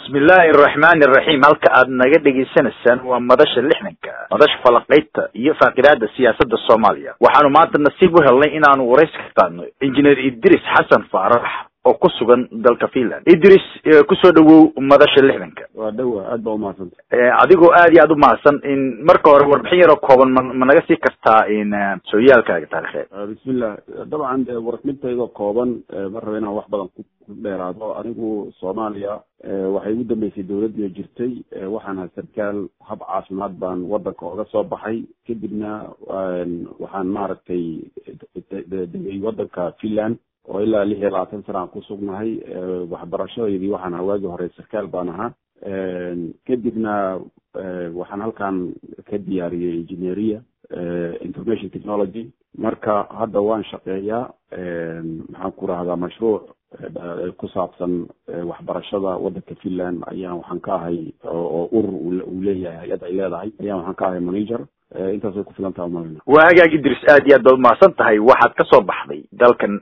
بسم الله الرحمن الرحيم. halka aad naga dhageysanaysan waa madasha lixdanka madasha falaqaynta iyo faaqidaada siyaasadda Soomaaliya. waxaanu maanta nasiib u helnay inaanu waraysi ka qaadno injineer Idris Xasan Faarax oo ku sugan dalka Finland. Idris, ku soo dhawow madasha lixdanka. waa dhawa aad baa u mahadsan. adigoo aad iyo aad u mahadsan in marka hore warbixin yar oo kooban ma naga sii kartaa in sooyaalkaaga taariikheed. bismillah, dabcan warbixintayda kooban ma rabo inaan wax badan ku dheeraado. anigu Soomaaliya waxay ugu dambeysay dawladda jirtay, waxaan ahaa sarkaal hab caafimaad baan wadanka uga soo baxay, kadibna waxaan maaragtay degay wadanka Finland oo ilaa 26 sano aan ku sugnahay. waxbarashadeedii waxaan waagi hore sarkaal baan ahaa, kadibna waxaan halkan ka diyaariyay engineering information technology. marka hadda waan shaqeeyaa, maxaan ku rahdaa mashruuc ku saabsan waxbarashada wadanka Finland ayaan waxaan ka ahay oo uu leeyahay hay'ad ay leedahay ayaan waxaan ka ahay manager. intaas way ku filan tahay maalin. waa hagaag Idris, aad iyo aad baad mahadsan tahay. waxaad ka soo baxday dalkan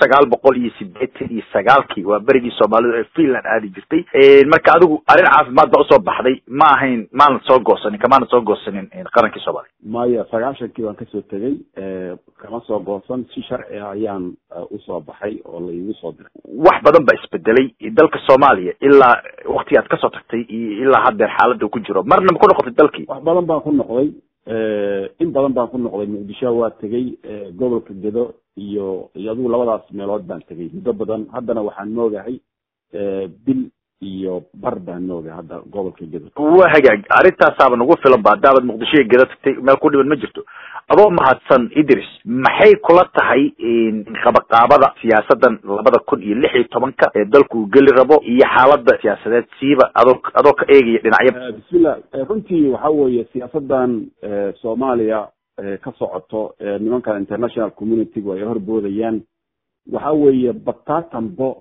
1989 waa berigii Soomaalidu ee Finland aadi jirtay. marka adigu arrin caafimaad baa usoo baxday, ma ahayn maalin soo goosanin kamaana soo goosanin qarankii Soomaaliya. maya 90kii baan kasoo tegay, kama soo goosan, si sharci ah ayaan usoo baxay oo la igu soo diray. wax badan baa isbedelay dalka Soomaaliya ilaa waqtigaad ka soo tagtay ilaa hadda xaaladda ku jiro. marna ma ku noqotay dalkii? wax badan baan ku noqday, in badan baan ku noqday. Muqdisho waa tegay, gobolka Gedo iyo adigu labadaas meelood baan tegay muddo badan. haddana waxaan noogahay bil iyo bar baan noogahay hadda gobolka Gedo. waa hagaag, arintaasaaba nagu filan ba haddaad Muqdisho iyo Gedo tagtay, meel ku dhiban ma jirto. adoo mahadsan Idris, maxay kula tahay qabaqaabada siyaasadan 2016 ee dalku geli rabo iyo xaaladda siyaasadeed siiba adoo ka eegaya dhinacyo? bismillah, runtii waxa weeye siyaasadan Soomaaliya ka socoto nimanka international community ay horboodayaan, waxa weeye bataatanbo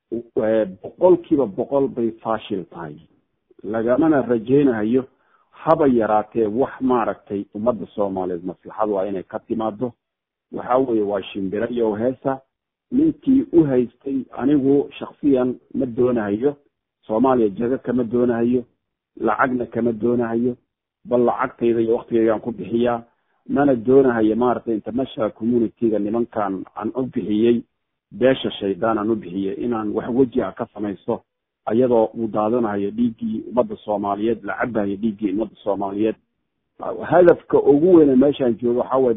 100% bay faashil tahay. lagamana rajaynayo haba yaraatee wax maaragtay ummadda Soomaaliyeed maslaxadu waa inay ka timaado. waxa weeye waa shimbira iyo heesa. ninkii u haystay anigu shakhsiyan ma doonayo Soomaaliya jaga kama doonayo, lacagna kama doonayo, bal lacagtayda iyo waqtigaygaan ku bixiyaa. mana doonayo maaragtay international community-ga nimankan aan u bixiyey beesha shaydaan aan u bixiyey inaan wax weji ah ka samaysto ayadoo uu daadanayo dhiiggii ummadda Soomaaliyeed, la cabayo dhiiggii ummadda Soomaaliyeed. hadafka ugu weyn meeshaan joogo waxa weeye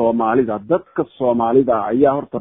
dadka Soomaalida ayaa horta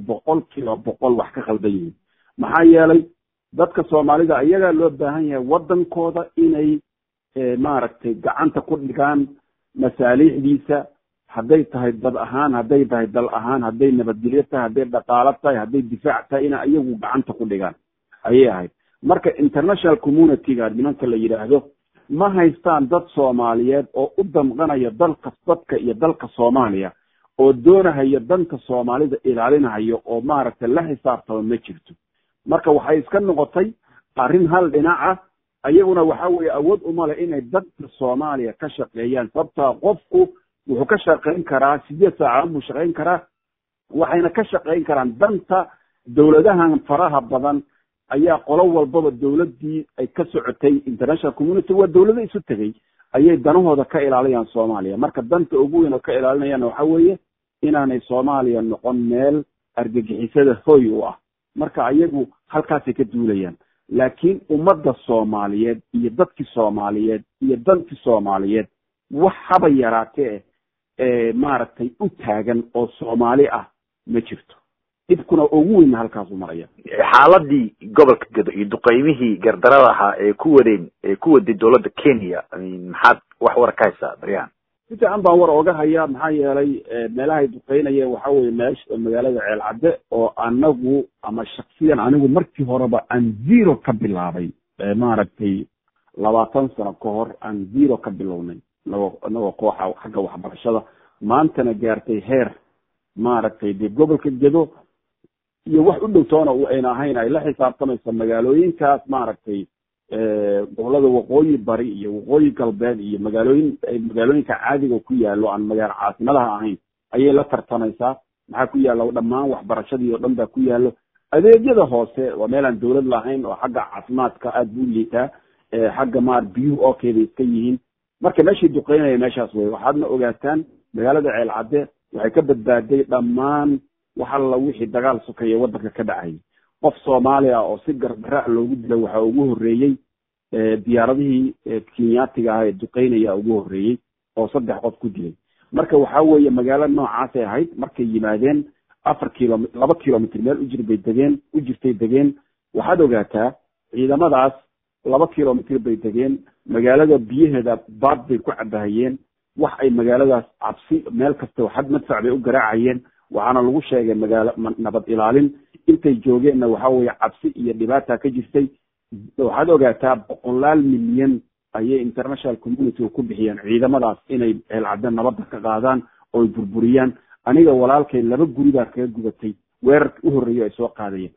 100% wax ka qaldan yihiin. maxaa yeelay dadka Soomaalida ayaga loo baahan yahay wadankooda inay maaragtay gacanta ku dhigaan masaaliixdiisa, hadday tahay dad ahaan, hadday tahay dal ahaan, hadday nabadgelyo tahay, hadday dhaqaale tahay, hadday difaac tahay, in ayagu gacanta ku dhigaan ayay ahayd. marka international community-ga nimanka la yiraahdo ma haystaan dad Soomaaliyeed oo u damqanaya dadka iyo dalka Soomaaliya oo doonayo danka Soomaalida ilaalinayo oo maaragtay la xisaabtamo ma jirto. marka waxay iska noqotay arrin hal dhinaca. ayaguna waxa weeye awood uma leh inay dadka Soomaaliya ka shaqeeyaan, sababta qofku wuxuu ka shaqeyn karaa 8 saacadood buu shaqeyn karaa, waxayna ka shaqeyn karaan danta dawladahan faraha badan. ayaa qolo walbaba dawladii ay ka socotay international community waa dawlado isu tagay ayay danahooda ka ilaalinayaan Soomaaliya. marka danta ugu weyn oo ka ilaalinayaan waxa weeye inaanay Soomaaliya noqon meel argagixisada hooy u ah. marka ayagu halkaas ka duulayaan, laakiin ummadda Soomaaliyeed iyo dadkii Soomaaliyeed iyo dalkii Soomaaliyeed wax haba yaraatee maaragtay u taagan oo Soomaali ah ma jirto. dibkuna ugu weyn halkaas u maraya. xaaladii gobolka Gedo iyo duqeymihii gardarada ahaa ee ku waday dawladda Kenya, maxaad wax war ka haysaa Brian? si fiican baan war oga hayaa. maxaa yeelay meelaha duqeynaya waxa weeye meesha magaalada Ceel Cadde oo anagu ama shakhsiyan anigu markii horeba aan zero ka bilaabay, maaragtay 20 sano ka hor aan zero ka bilownay anagoo kooxa xagga waxbarashada. maantana gaartay heer maaragtay gobolka Gedo iyo wax u dhowtoona oo ayna ahayn ay la xisaabtamayso magaalooyinkaas maaragtay gobolada waqooyi bari iyo waqooyi galbeed iyo magaalooyinka caadiga ku yaalo aan magaalo caasimadaha ahayn ayay la tartamaysaa. maxaa ku yaalo dhammaan waxbarashadii oo dhan baa ku yaalo. adeegyada hoose waa meel aan dawlad lahayn oo xagga caafimaadka aad buu liitaa. xagga maar biyuhu oo keeda iska yihiin marka meeshii duqeynaya meeshaas wey waxaadna ogaataan magaalada ceelcadde waxay ka badbaaday dhammaan wax alla wixii dagaal sokeeye waddanka ka dhacayay qof soomaali ah oo si gardaraac loogu dila waxaa ugu horreeyey diyaaradihii kenyaatiga ah ee duqeynaya ugu horreeyey oo 3 qof ku dilay marka waxaa weeye magaalo noocaasay ahayd markay yimaadeen 2 kilomitr meel u jirtay degeen waxaad ogaataa ciidamadaas 2 kilomitr bay degeen magaalada biyaheeda baad bay ku cabahayeen wax ay magaaladaas cabsi meel kasta waxad madfac bay u garaacayeen waxaana lagu sheegay magaalo nabad ilaalin intay joogeenna waxaa weeye cabsi iyo dhibaata ka jirtay waxaad ogaataa 100 milyan ayay international community ku bixiyeen ciidamadaas inay ceelcadde nabadda ka qaadaan oo burburiyaan aniga walaalkay 2 guri baa kaga gubatay weerarka u horreeyay ay soo qaadayeen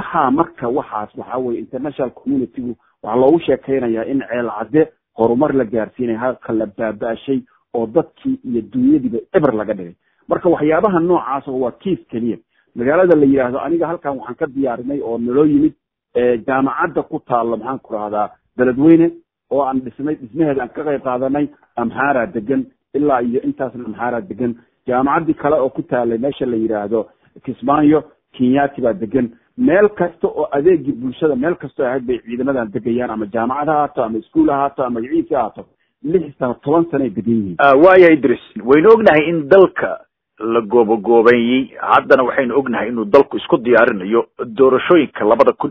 waxaa weeye international community waxaa loogu sheekaynayaa in ceelcadde horumar la gaarsiinay halka la baabaashay oo dadkii iyo dunyadiiba eber laga dhigay marka waxyaabaha noocaas waa kiis keliya magaalada la yiraahdo aniga halkan waxaan ka diyaarinay oo naloo yimid jaamacadda ku taalla maxaan ku rahdaa beledweyne oo aan dhismaheeda aan ka qayb qaadanay amxaara degan ilaa iyo intaasna amxaara degan jaamacaddii kale oo ku taalay meesha la yiraahdo kismaayo kenyaati baa degan meel kasta oo adeegii bulshada meel kastoo ahayd bay ciidamadan degayaan ama jaamacad ahaato ama iskuul ahaato ama magaciisi ahaato 10 sanay degan yihiin waaya Idris waynu ognahay in dalka la goobogeeyay haddana waxaynu ognahay inuu dalku isku diyaarinayo doorashooyinka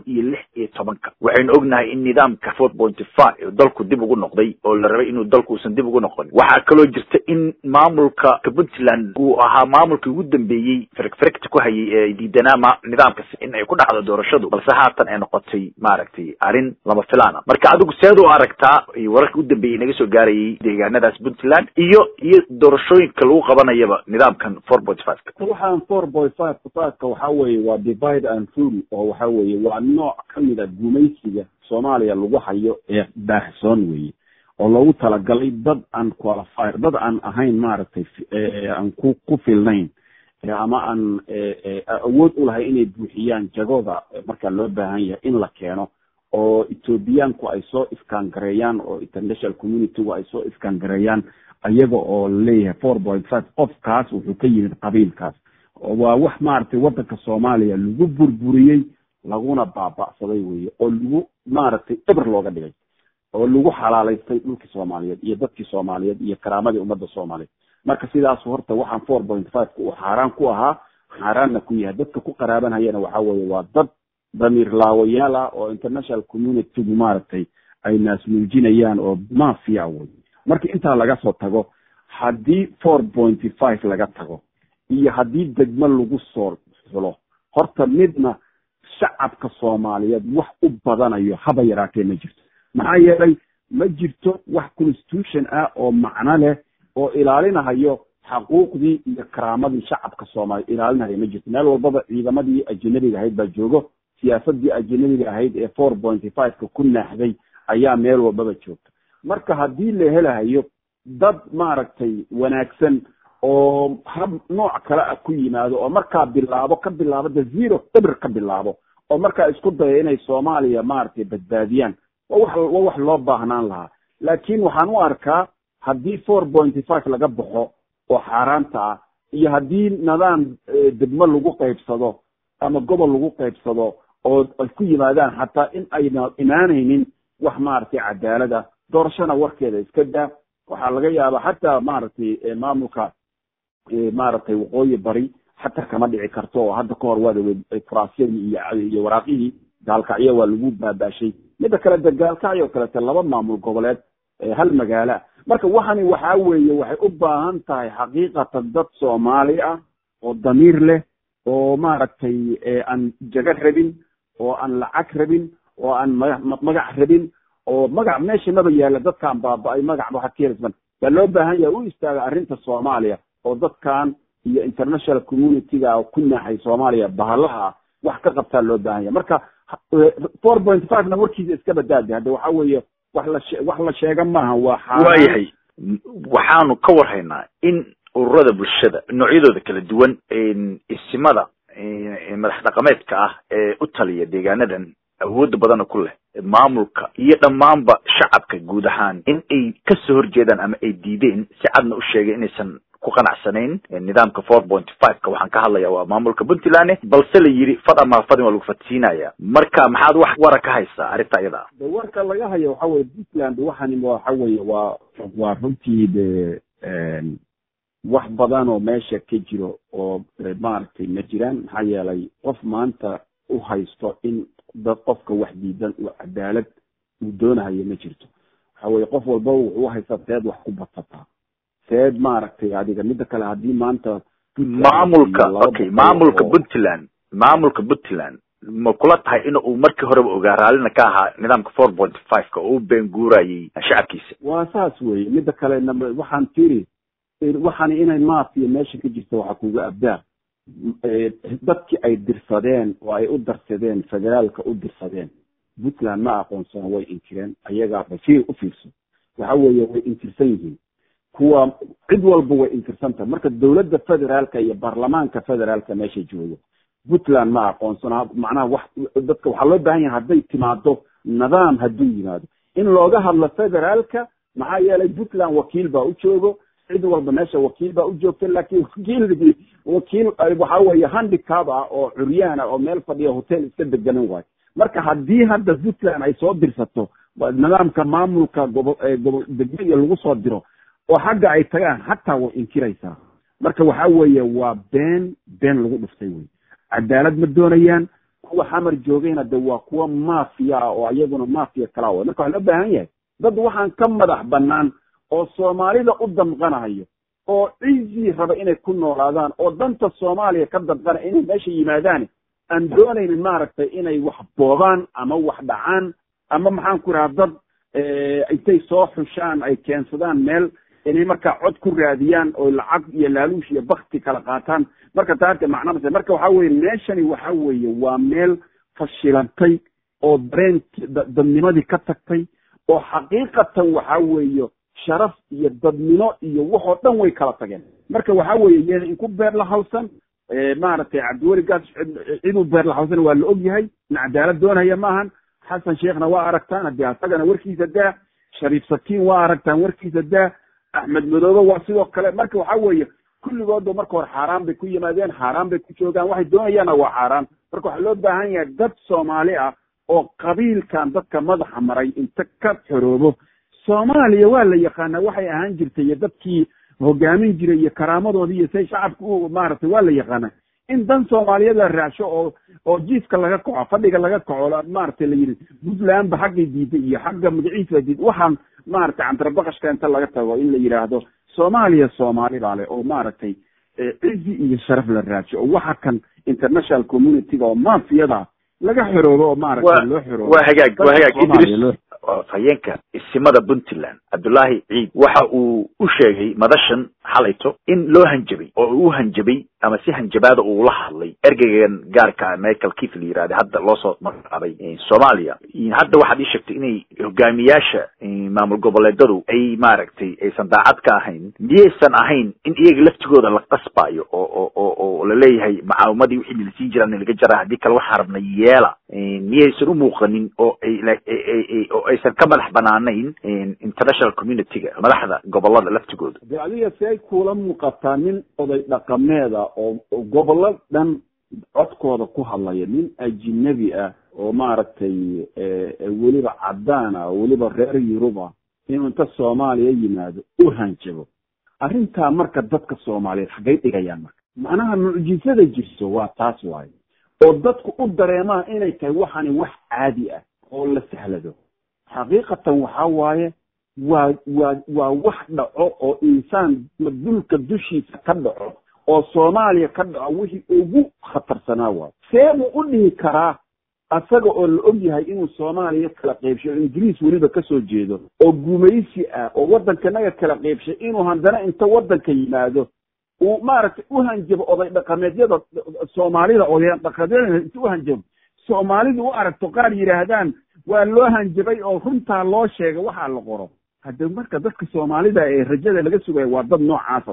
2016 waxaynu ognahay in nidaamka 4.5 dalku dib ugu noqday oo la rabay inuu dalku uusan dib ugu noqon waxaa kaloo jirta in maamulka Puntland uu ahaa maamulkii ugu dambeeyay farqta ku hayay ee diidanama nidaamka in ay ku dhacdo doorashadu balse haatan ay noqotay maaragtay arin lama filaana marka adigu seed u aragtaa wararka ugu dambeeyay naga soo gaarayay deegaanadaas Puntland iyo doorashooyinka lagu qabanayaba nidaamkan 4.5 waxaan 4.5 waxaa weeye waa divide and rule oo waxaa weeye waa nooc ka mid ah gumaysiga Soomaaliya lagu hayo ee baahsoon weeye oo loogu talagalay dad aan qualified dad aan ahayn maaragtay aan ku filnayn ama aan awood u lahayn inay buuxiyaan jagooda marka loo baahan yahay in la keeno oo Ethiopiaanku ay soo iskaan gareeyaan oo international community ay soo iskaan gareeyaan ayaga oo leeyahay 4.5 qofkaas wuxuu ka yimid qabiilkaas waa wax maaragtay waddanka Soomaaliya lagu burburiyay laguna baaba'saday weeye oo lagu maaragtay eber looga dhigay oo lagu xalaalaystay dhulkii Soomaaliyeed iyo dadkii Soomaaliyeed iyo karaamadii ummadda Soomaaliyeed marka sidaas horta waxaan 4.5 ku xaraan ku ahaa xaraanna ku yahay dadka ku qaraabanayana waxa weeye waa dad damiir laawayaal ah oo international community maaragtay ay naas muujinayaan oo mafia weeye marka inta laga soo tago hadii 4.5 laga tago iyo hadii degmo lagu soo xulo horta midna shacabka Soomaaliyeed wax u badanayo haba yaraatee ma jirto maxaa yeelay ma jirto wax constitution ah oo macna leh oo ilaalinayo xuquuqdii iyo karaamadii shacabka Soomaaliyeed ilaalinayo ma jirto meel walba ciidamadii ajnabiga ahayd baa joogo siyaasadii ajnabiga ahayd ee 4.5 ku naaxday ayaa meel walba joogta marka hadii la helayo dad maaragtay wanaagsan oo hab nooc kale ah ku yimaado oo marka ka bilaabo zero eber ka bilaabo oo marka isku dayo inay Soomaaliya maaragtay badbaadiyaan wax loo baahnaan lahaa laakiin waxaan u arkaa hadii 4.5 laga baxo oo xaraanta ah iyo hadii nidaam degmo lagu qaybsado ama gobol lagu qaybsado oo ay ku yimaadaan hatta in ay imaanaynin wax maaragtay cadaalad ah doorashana warkeeda iska daa waxaa laga yaabaa hatta maaragtay maamulka maaragtay waqooyi bari hatta kama dhici karto oo hadda ka hor wada faraasiyadii iyo waraaqihii gaalkacyo waa lagu baabaashay midda kale dagaalkacyo kale 2 maamul goboleed hal magaalo marka waxaa weeye waxay u baahan tahay xaqiiqatan dad Soomaali ah oo damiir leh oo maaragtay aan jaga rabin oo aan lacag rabin oo aan magac rabin oo magac meesha maba yaala dadkan baaba'ay magac waxa keersan baa loo baahan yahay u istaaga arrinta Soomaaliya oo dadkan iyo international community-ga ku naaxay Soomaaliya bahalaha wax ka qabtaa loo baahan yahay marka 4.5 na warkiisa iska badaaday hadda waxa weeye wax la sheega maaha waayahay waxaanu ka warhaynaa in ururada bulshada noocyadooda kala duwan isimada madax dhaqameedka ah ee u taliya deegaanadan awoodda badanna ku leh maamulka iyo dhammaanba shacabka guud ahaan in ay kasoo horjeedaan ama ay diideen si cadna u sheegay inaysan ku qanacsanayn nidaamka 4.5 waxaan ka hadlayaa waa maamulka Puntland balse la yiri fad ama fadin waa lagu fadsiinaya marka maxaad wax wara ka haysaa arrinta iyada warka laga hayo waxa weeye Puntland waxaan waxa weeye waa runtii wax badan oo meesha ka jiro oo maartay ma jiraan maxaa yeelay qof maanta u haysto in dad qofka wax diidan oo cadaalad uu doonayo ma jirto waxa weeye qof walba wuxuu haystaa teed wax ku batata teed maartay adiga mid kale hadii maanta maamulka Puntland ma kula tahay in uu markii horeba ogaa raalina ka ahaa nidaamka 4.5 ka uu been guurayay shacabkiisa waa saas weeye mid kale waxaan tiri waxaan inay maafiya meesha ka jirto waxa kuga abdaa dadkii ay dirsadeen oo ay u darsadeen federaalka u dirsadeen Puntland ma aqoonsan way inkireen ayaga bashir u fiirso waxa weeye way inkirsan yihiin kuwa cid walba way inkirsantaa marka dawladda federaalka iyo baarlamaanka federaalka meesha joogo Puntland ma aqoonsan macnaha wax dadka waxa loo baahan yahay haday timaado nidaam haduu yimaado in looga hadlo federaalka maxaa yeelay Puntland wakiil baa u joogo cid walba meesha wakiil baa u joogtay laakiin wakiil waxa weeye handicap oo curyaana oo meel fadhiyo hotel iska degan waay marka hadii hadda Puntland ay soo dirsato nidaamka maamulka degmada lagu soo diro oo xagga ay tagaan hatta way inkiraysaa marka waxa weeye waa been lagu dhuftay way cadaalad ma doonayaan kuwa xamar joogayna waa kuwa maafiya oo ayaguna maafiya kala way marka waxa loo baahan yahay dad waxaan ka madax banaan oo Soomaalida u damqanayo oo ciisi raba inay ku noolaadaan oo danta Soomaaliya ka damqana inay meesha yimaadaan aan doonaynin maaragtay inay wax boobaan ama wax dhacaan ama maxaan ku raadad intay soo xushaan ay keensadaan meel inay marka cod ku raadiyaan oo lacag iyo laaluush iyo bakti kala qaataan marka taarka macnaheedu marka waxa weeye meeshani waxa weeye waa meel fashilantay oo dareen dadnimadii ka tagtay oo xaqiiqatan waxa weeye sharaf iyo dadnimo iyo wax dhan way kala tageen marka waxa weeye in ku beer la hawsan maaragtay Cabdiweligaas inuu beer la hawsan waa la og yahay in cadaalad doonaya maahan xasan sheekhna waa aragtaan hadii asagana warkiisa daa Shariif Sakiin waa aragtaan warkiisa daa Ahmed Madoobe waa sidoo kale marka waxa weeye kulligood marka hor xaraan bay ku yimaadeen xaraan bay ku joogaan waxay doonayaan waa xaraan marka waxa loo baahan yahay dad Soomaali ah oo qabiilkan dadka madaxa maray inta ka xoroobo Soomaaliya waa la yaqaan waxay ahaan jirtay dadkii hogaamin jiray iyo karaamadoodii iyo say shacabku maartay waa la yaqaan in dan Soomaaliyeed la raasho oo jiifka laga kaco fadhiga laga kaco maartay la yiri Puntland ba xaqii diiday iyo xaqqa magaciisa diid waxaan maartay antrabaqashka inta laga tago in la yiraahdo Soomaaliya Soomaali baale oo maartay ciisi iyo sharaf la raasho oo waxa kan international community oo maafiyada laga xiroobo maartay loo xiroobo waa hagaag Idris fayeenka isimada Puntland Abdullahi Ciid waxa uu u sheegay madashan xalayto in loo hanjabay oo uu hanjabay ama si hanjabaada uu la hadlay ergeygan gaarka Michael Keith yiraahdo hadda loo soo magacaabay Soomaaliya hadda waxa ay sheegtay inay hogaamiyaasha maamul goboleedadu ay maaragtay aysan daacad ka ahayn miyaysan ahayn in iyaga laftigooda la qasbayo oo la leeyahay macaamadii wixii la siin jiraan laga jaraa hadii kale waxa rabna yeela miyaysan u muuqanin oo aysan ka madax banaanayn international community-ga madaxda gobolada laftigooda adiga say kula muuqataa nin oday dhaqameeda oo gobolada dhan codkooda ku hadlaya nin ajnabi ah oo maaragtay weliba cadaan ah weliba reer Yuruba inuu inta Soomaaliya yimaado u hanjabo arrinta marka dadka Soomaaliyeed xagay dhigayaan marka macnaha mucjisada jirto waa taas waay oo dadku u dareemaa inay tahay waxani wax caadi ah oo la sahlado xaqiiqatan waxa waaye waa wax dhaco oo insaan dulka dushiisa ka dhaco oo Soomaaliya ka dhaco wixii ugu khatarsanaa waa seebu u dhihi karaa asaga oo la og yahay inuu Soomaaliya kala qaybsho Ingiriis waliba ka soo jeedo oo gumaysi ah oo wadankanaga kala qaybshay inuu handana inta wadanka yimaado uu maaragtay u hanjabo oday dhaqameedyada Soomaalida oo dhaqameedyada u hanjabo Soomaalidu u aragto qaar yiraahdaan waa loo hanjabay oo runta loo sheegay waxa la qoro hadda marka dadka Soomaalida ee rajada laga sugay waa dad noocaas ah waay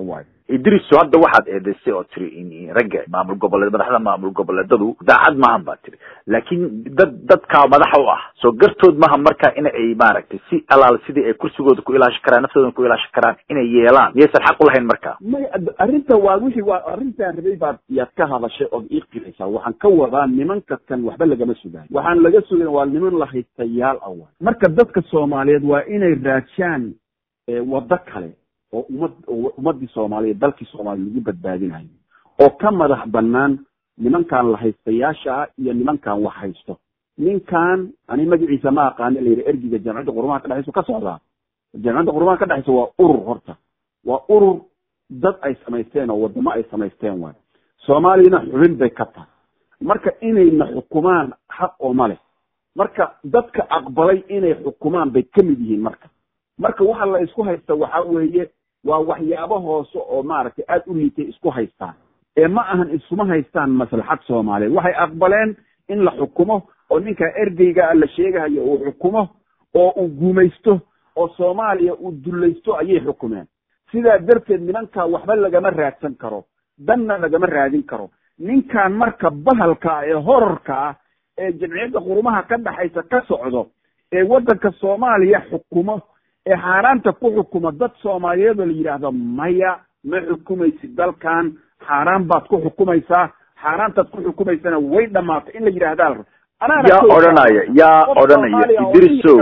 idris hadda waxaad eedaysay oo tiri in ragga maamul goboleed madaxda maamul goboleedadu daacad maahan baa tiri laakiin dadka madaxa u ah soo gartood maaha marka in ay maaragtay si alaal sidii ay kursigooda ku ilaashi karaan naftooda ku ilaashi karaan inay yeelaan miyaysan xaq u lahayn marka arrinta waa wixii waa arrintaan rabay baad yaad ka hadashay ood ii qiraysaa waxaan ka wadaa nimanka kan waxba lagama sugayo waxaan laga sugayn waa niman la haystayaal awal marka dadka soomaaliyeed waa inay raajaan waddo kale oo ummadii soomaaliyeed dalkii soomaaliya lagu badbaadinayo oo ka madax banaan nimankan la haystayaasha ah iyo nimankan wax haysto ninkan ani magaciisa ma aqaana la yidhi ergiga jamciyadda qurumaha ka dhexayso ka socdaa jamciyadda qurumaha ka dhexayso waa urur horta waa urur dad ay samaysteen oo wadamo ay samaysteen waay soomaaliyana xubin bay ka tahay marka inayna xukumaan xaq ooma leh marka dadka aqbalay inay xukumaan bay ka mid yihiin marka waxa la isku haysta waxa weeye waa waxyaabo hoose oo maaragtay aad u liitay isku haystaan ma ahan isuma haystaan maslaxad soomaaliyeed waxay aqbaleen in la xukumo oo ninka ergeyga la sheegayo uu xukumo oo uu guumaysto oo soomaaliya uu dulaysto ayay xukumeen sidaa darteed nimanka waxba lagama raadsan karo danna lagama raadin karo ninkan marka bahalka ee horarka ah ee jamciyadda qurumaha ka dhaxaysa ka socdo ee waddanka soomaaliya xukumo ee xaaraanta ku xukumo dad soomaaliyeed oo la yidhaahdo maya ma xukumaysid dalkan xaaraan baad ku xukumaysaa xaaraantaad ku xukumaysana way dhamaatay in la yidhaahdaa yaa odhanaya idrisow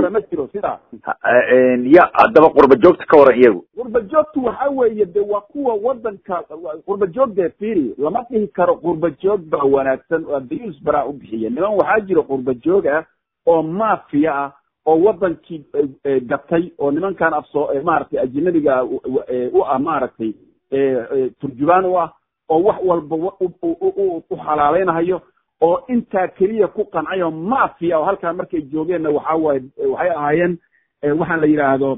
ya haddaba qurba joogta ka waran iyagu qurba joogtu waxa weeye de waa kuwa wadanka qurba joog dee firi lama dhihi karo qurba joog baa wanaagsan oo abiyus baraa u bixiya niman waxaa jira qurba joog ah oo maafiya ah oo wadankii gatay oo nimankan maaragtay ajnabiga u ah maaragtay turjubaan u ah oo wax walba u xalaaleynahayo oo intaa keliya ku qancay oo maafiya oo halkaa markay joogeenna waxay ahaayeen waxaan la yidhaahdo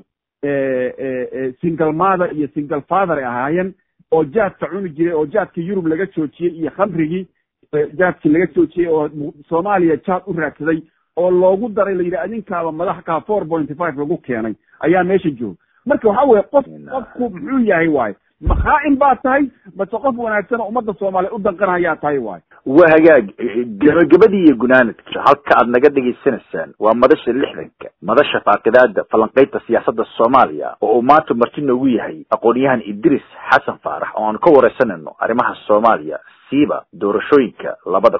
single mother iyo single father ay ahaayeen oo jaadka cuni jiray oo jaadkii yurub laga joojiyey iyo khamrigii jaadkii laga joojiyey oo soomaaliya jaad u raadsaday oo loogu daray la yidhi adinkaaba madaxkaa 4.5 lagu keenay ayaa meesha jooga marka waxa weeye qofku muxuu yahay waayo maxaa-in baa tahay base qof wanaagsan oo ummadda soomaaliya u danqanayaa tahay waayo waa hagaag gabagabadii iyo gunaanadka halka aad naga dhegaysanaysaan waa madasha 60 madasha faaqidaada falanqaynta siyaasadda soomaaliya oo uu maanta marti noogu yahay aqoon-yahan idris xasan faarax oo aan ka wareysanayno arrimaha soomaaliya siiba doorashooyinka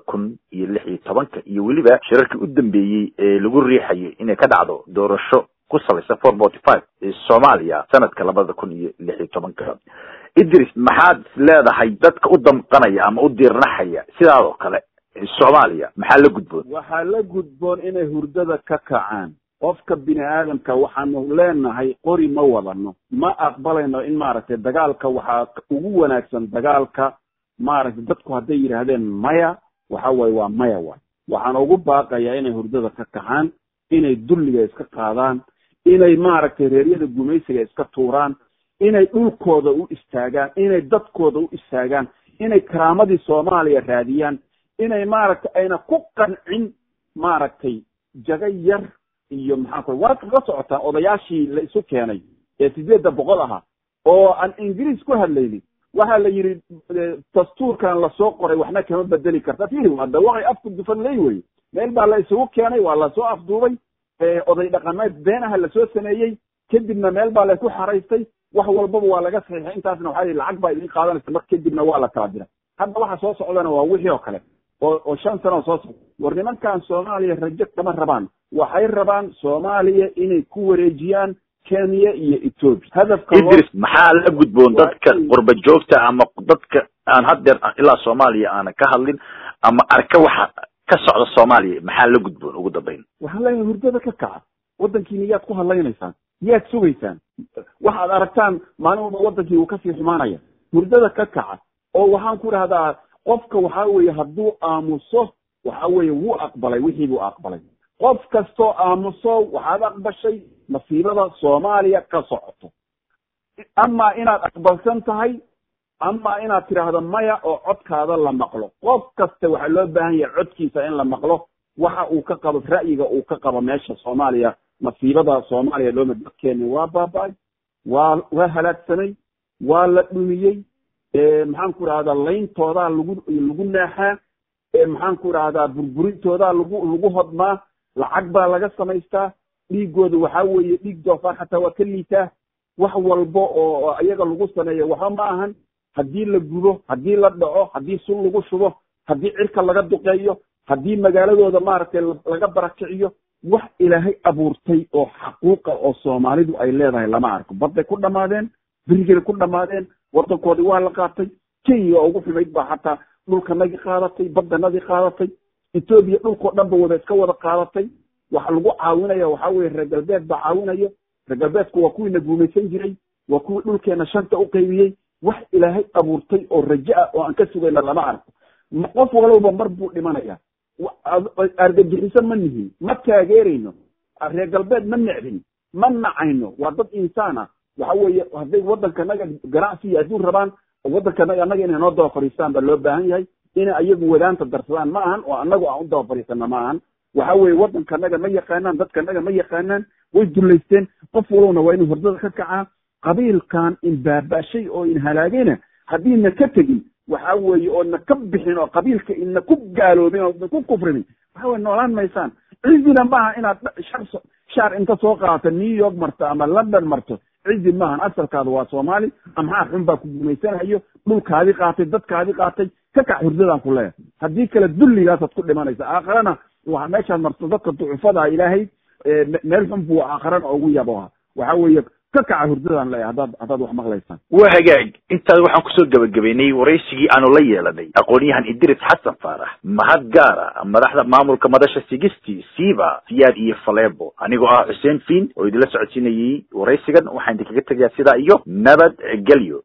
2016 iyo weliba shirarkii u dambeeyey ee lagu riixayay inay ka dhacdo doorasho ku salaysan 4.5 ee Soomaaliya sanadka 2016 idris maxaad leedahay dadka u damqanaya ama u diirnaxaya sidaas oo kale Soomaaliya maxaa la gudboon waxaa la gudboon inay hurdada ka kacaan qofka bini aadamka waxaanu leenahay qori ma wadano ma aqbalayno in maaragtay dagaalka waxaa ugu wanaagsan dagaalka maaragtay dadku hadday yidhaahdeen maya waxa waaye waa maya waay waxaan ugu baaqayaa inay hurdada ka kacaan inay dulliga iska qaadaan inay maaragtay reeryada gumaysiga iska tuuraan inay dhulkooda u istaagaan inay dadkooda u istaagaan inay karaamadii Soomaaliya raadiyaan inay maaragtay ayna ku qancin maaragtay jaga yar iyo maxaa war ka socota odayaashii la isu keenay ee 800 aha oo aan Ingiriis ku hadlaynin waxa la yiri dastuurkan la soo qoray waxna kama bedeli karta fiiri wada waxay afku dufan leeyahay meel baa la isugu keenay waa la soo afduubay oday dhaqameed beenaha la soo sameeyay kadibna meel baa la ku xaraystay wax walbaba waa laga saxiixay intaasna waxa lacag baa idin qaadanaysa mar kadibna waa la kala diray hadda waxa soo socdana waa wixii oo kale oo 5 sano soo socda war nimankan Soomaaliya rajo kama rabaan waxay rabaan Soomaaliya inay ku wareejiyaan Kenya iyo Ethiopia hadafka idris maxaa la gudboon dadka qurba joogta ama dadka aan hadda ilaa Soomaaliya aan ka hadlin ama arka waxa ka socda Soomaaliya maxaa la gudboon ugu dambeyn waxa la hurdada ka kaca wadankiina yaad ku hadlaynaysaan yaad sugaysaan waxaad aragtaan maalinba wadankii uu ka sii xumaanaya hurdada ka kaca oo waxaan ku raahdaa qofka waxa weeye hadduu aamuso waxa weeye wuu aqbalay wixii buu aqbalay qof kastoo aamuso waxaad aqbashay masiibada Soomaaliya ka socoto ama inaad aqbalsan tahay ama inaad tiraahdo maya oo codkaada la maqlo qof kasta waxa loo baahan yahay codkiisa in la maqlo waxa uu ka qabo ra'yiga uu ka qabo meesha Soomaaliya masiibada Soomaaliya loo madkeeni waa baabay waa halaagsanay waa la dhumiyay maxaan ku rahdaa layntoodaa lagu naaxaa maxaan ku rahdaa burburintoodaa lagu hodmaa lacag baa laga samaystaa dhiigooda waxaa weeye dhiig doofaar xataa waa ka liitaa wax walba oo iyaga lagu sameeyo waxba ma ahan haddii la gubo haddii la dhaco haddii sun lagu shubo haddii cirka laga duqeeyo haddii magaaladooda maaragtay laga barakiciyo wax ilaahay abuurtay oo xaquuqa oo soomaalidu ay leedahay lama arko badday ku dhammaadeen berigay ku dhammaadeen waddankoodii waa la qaatay kenya oo ugu xumayd baa xataa dhulkanagii qaadatay baddanadii qaadatay etoobiya dhulkoo dhan ba wada iska wada qaadatay waxa lagu caawinaya waxaa weeye reer galbeed baa caawinayo reer galbeedku waa kuwiina guumaysan jiray waa kuwii dhulkeena shanta u qaybiyey wax ilaahay abuurtay oo rajo ah oo aan ka sugayna lama arko qof walba mar buu dhimanaya argagixiso ma nihin ma taageerayno reer galbeed ma necbin ma nacayno waa dad insaan ah waxa weeye hadday waddankanaga ganacsi iyo adduun rabaan waddankanaga annaga inay noo daba fadhiistaan baa loo baahan yahay inay ayagu wadaanta darsadaan ma ahan oo annagu aan u daba fadhiisana ma ahan waxa weeye waddankanaga ma yaqaanaan dadkanaga ma yaqaanaan way dullaysteen qof walowna waa inuu hordada ka kacaa qabiilkan in baabaashay oo in halaagayna haddiina ka tegin waxa weeye oo na ka bixin oo qabiilka ina ku gaaloobin oo na ku kufrimin waxa weeye noolaan maysaan ciidina maaha inaad shaar inta soo qaadato New York marto ama London marto ciidi maahan asalkaadu waa Soomaali ama xun baa ku guumaysanayo dhulkaadi qaatay dadkaadi qaatay ka kac hurdadaan ku leeyahay haddii kale dulligaas aad ku dhimanaysa aakhirana waxa meeshaan marto dadka ducufada ilaahay meel xun buu aakhirana ugu yabooha waxa weeye ka kaca hurdadaan leeyahay haddaad wax maqlaysaan waa hagaag intaas waxaan kusoo gabagabaynay waraysigii aanu la yeelanay aqoon-yahan Idris Xasan Faarax mahad gaara madaxda maamulka madasha sigisti siiba siyaad iyo faleebo anigoo ah Xuseen Fiin oo idila socodsiinayay waraysigan waxaan idinkaga tagayaa sidaa iyo nabad gelyo